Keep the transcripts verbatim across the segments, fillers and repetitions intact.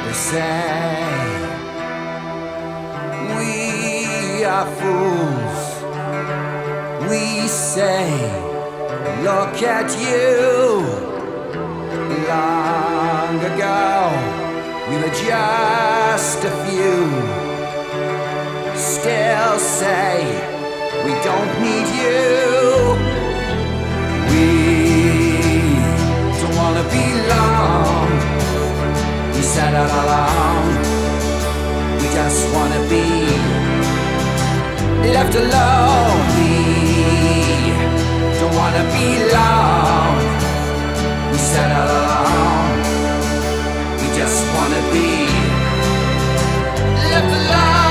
They say we are fools. We say, look at you. Long ago, we were just a few. Still say, we don't need you. We don't wanna belong. We said all along, we just wanna be left alone. We don't wanna belong. We said all along, we just wanna be left alone.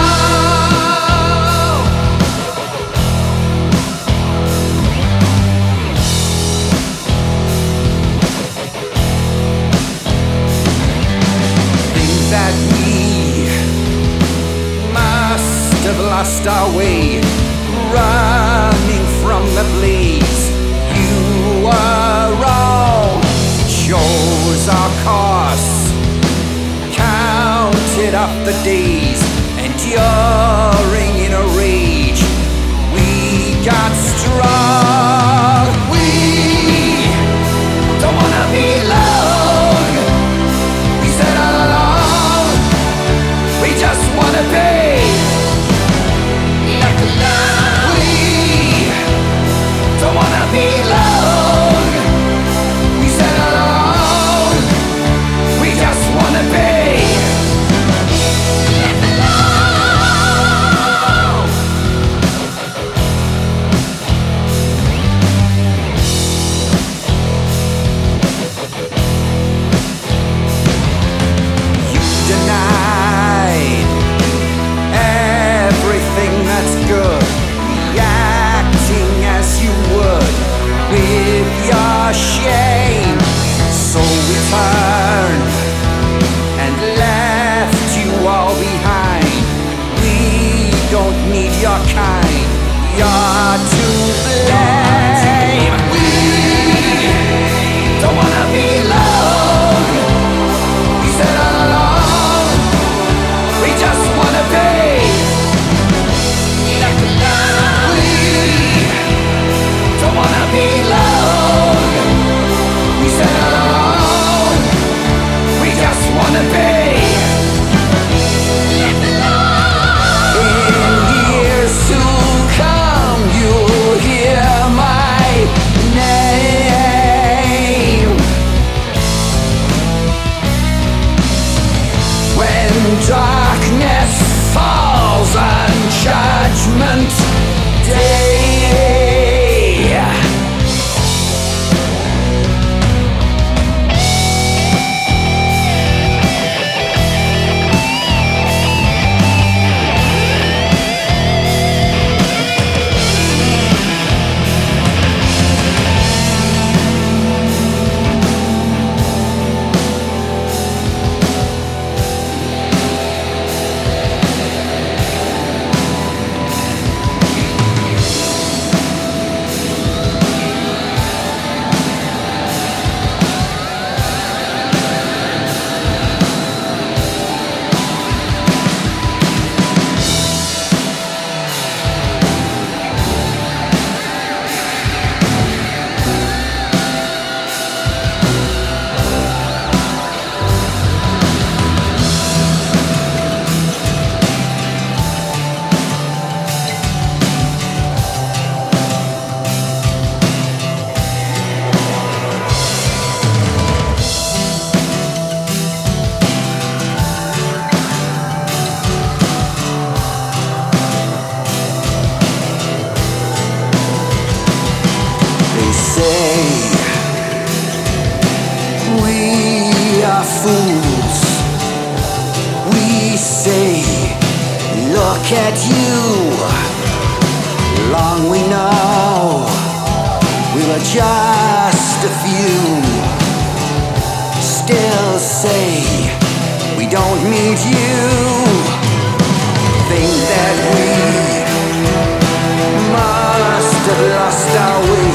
That we must have lost our way, running from the blaze. You were wrong, chose our course, counted up the days, enduring in a rage. We got strong. We don't wanna be alone. We said all along, we just wanna be left alone. We don't wanna be alone. We said alone, we just wanna be left alone. You denied everything that's good, reacting as you would with your shame. So we turned and left you all behind. We don't need your kind, you're to blame. We don't wanna be alone. We said all along, we just wanna be left alone. We don't wanna be alone. We said all along, we just wanna be left alone. In years to come, you'll hear my name. When darkness falls on Judgment Day, they say we are fools. We say, look at you. Long we know, we were just a few. Still say, we don't need you. Think that we must have lost our way,